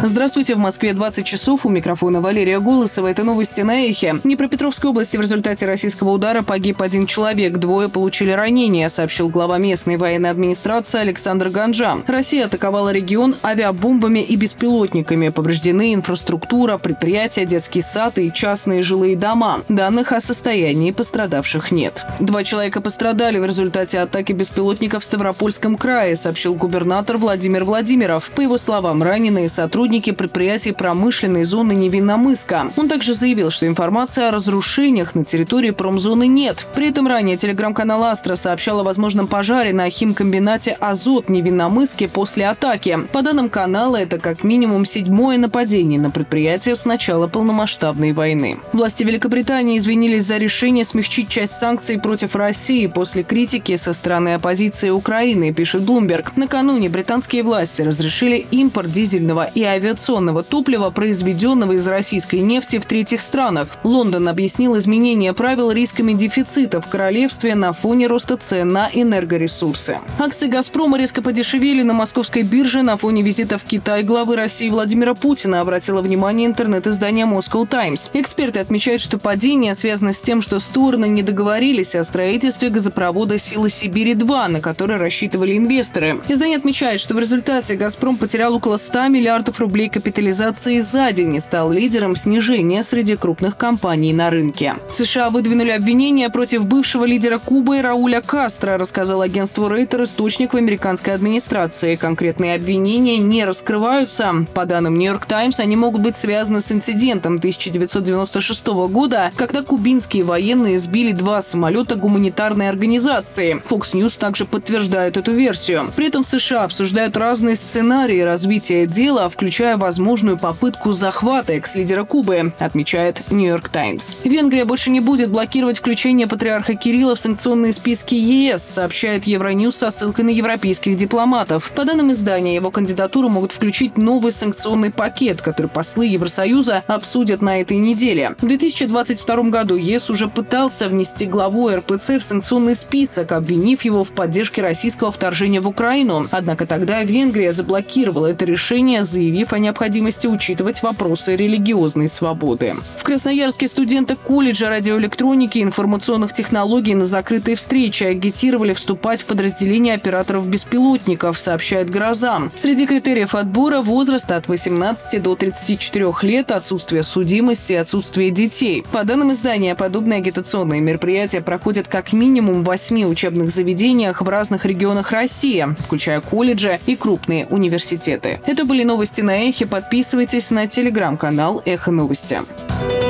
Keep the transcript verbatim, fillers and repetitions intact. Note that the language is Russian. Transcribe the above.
Здравствуйте, в Москве двадцать часов, у микрофона Валерия Голосова. Это новости на Эхе. В Днепропетровской области в результате российского удара погиб один человек, двое получили ранения, сообщил глава местной военной администрации Александр Ганджа. Россия атаковала регион авиабомбами и беспилотниками. Повреждены инфраструктура, предприятия, детский сад и частные жилые дома. Данных о состоянии пострадавших нет. Два человека пострадали в результате атаки беспилотников в Ставропольском крае, сообщил губернатор Владимир Владимиров. По его словам, раненые сотрудники предприятий промышленной зоны Невинномысска. Он также заявил, что информации о разрушениях на территории промзоны нет. При этом ранее телеграм-канал «Астра» сообщал о возможном пожаре на химкомбинате «Азот» в Невинномысске после атаки. По данным канала, это как минимум седьмое нападение на предприятие с начала полномасштабной войны. Власти Великобритании извинились за решение смягчить часть санкций против России после критики со стороны оппозиции Украины, пишет Bloomberg. Накануне британские власти разрешили импорт дизельного и авиационного топлива, произведенного из российской нефти в третьих странах. Лондон объяснил изменение правил рисками дефицита в королевстве на фоне роста цен на энергоресурсы. Акции «Газпрома» резко подешевели на московской бирже на фоне визита в Китай главы России Владимира Путина, обратило внимание интернет-издание Moscow Times. Эксперты отмечают, что падение связано с тем, что стороны не договорились о строительстве газопровода «Сила Сибири-два», на который рассчитывали инвесторы. Издание отмечает, что в результате «Газпром» потерял около ста миллиардов рублей капитализации за день и стал лидером снижения среди крупных компаний на рынке. США выдвинули обвинения против бывшего лидера Кубы Рауля Кастро, рассказал агентству Рейтер источник в американской администрации. Конкретные обвинения не раскрываются. По данным Нью-Йорк Таймс, они могут быть связаны с инцидентом тысяча девятьсот девяносто шестого года, когда кубинские военные сбили два самолета гуманитарной организации. Fox News также подтверждает эту версию. При этом в США обсуждают разные сценарии развития дела, включая возможную попытку захвата экс-лидера Кубы, отмечает Нью-Йорк Таймс. Венгрия больше не будет блокировать включение патриарха Кирилла в санкционные списки ЕС, сообщает Евроньюз со ссылкой на европейских дипломатов. По данным издания, его кандидатуру могут включить новый санкционный пакет, который послы Евросоюза обсудят на этой неделе. В две тысячи двадцать втором году ЕС уже пытался внести главу эр пэ цэ в санкционный список, обвинив его в поддержке российского вторжения в Украину. Однако тогда Венгрия заблокировала это решение, заявив о необходимости учитывать вопросы религиозной свободы. В Красноярске студенты колледжа радиоэлектроники и информационных технологий на закрытой встрече агитировали вступать в подразделение операторов беспилотников, сообщает «Гроза». Среди критериев отбора – возраст от восемнадцати до тридцати четырёх лет, отсутствие судимости и отсутствие детей. По данным издания, подобные агитационные мероприятия проходят как минимум в восьми учебных заведениях в разных регионах России, включая колледжи и крупные университеты. Это были новости на Эхе. Подписывайтесь на телеграм-канал «Эхо Новости».